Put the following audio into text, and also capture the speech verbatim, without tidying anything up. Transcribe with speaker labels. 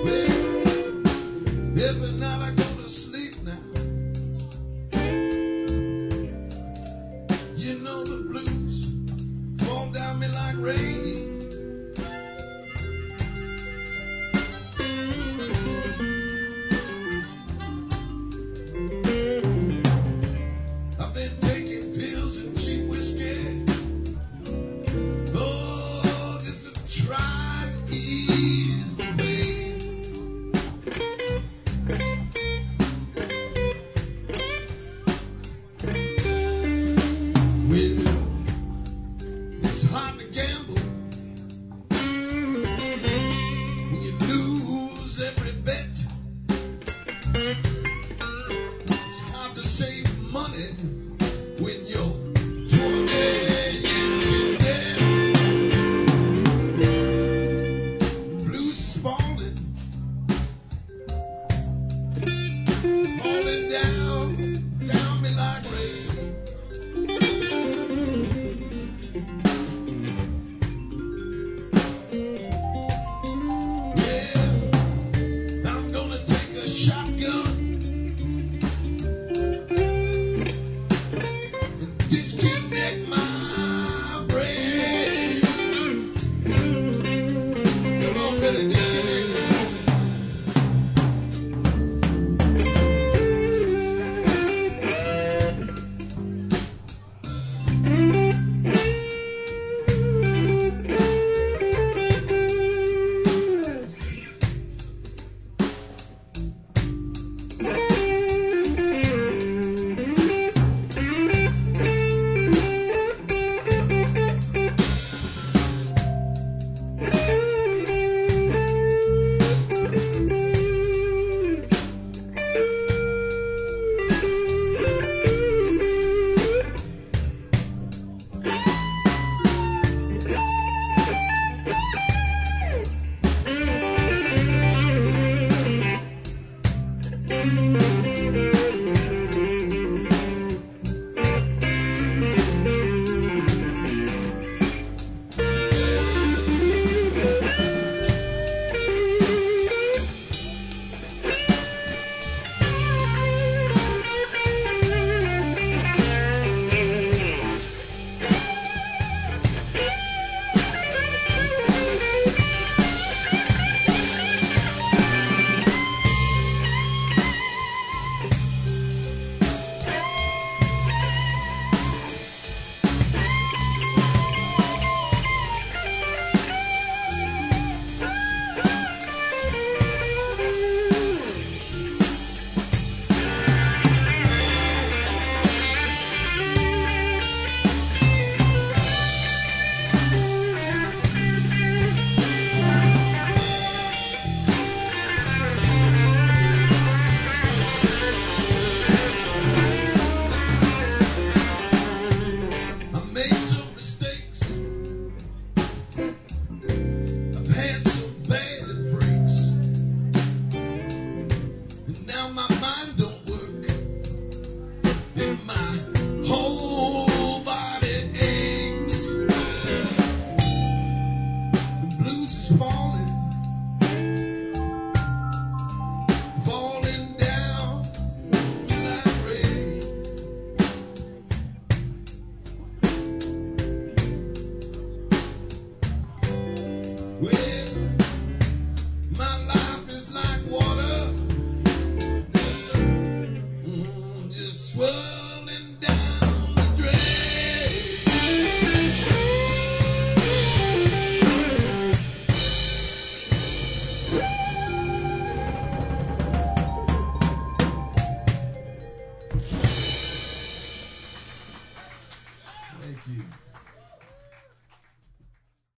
Speaker 1: Every night I go to sleep now. You know the blues fall down me like rain. I've been taking pills and cheap whiskey. Oh, just to try to ease the pain. It's hard to gamble when you lose every bet. It's hard to save money when you're twenty years in debt. Blues is falling, falling down, down me like rain. Shotgun and disconnect my brain. Come on, better disconnect me. Now my mind don't work, and my whole body aches. The blues is falling, falling down like rain. Well, my life is like water. Just swirl.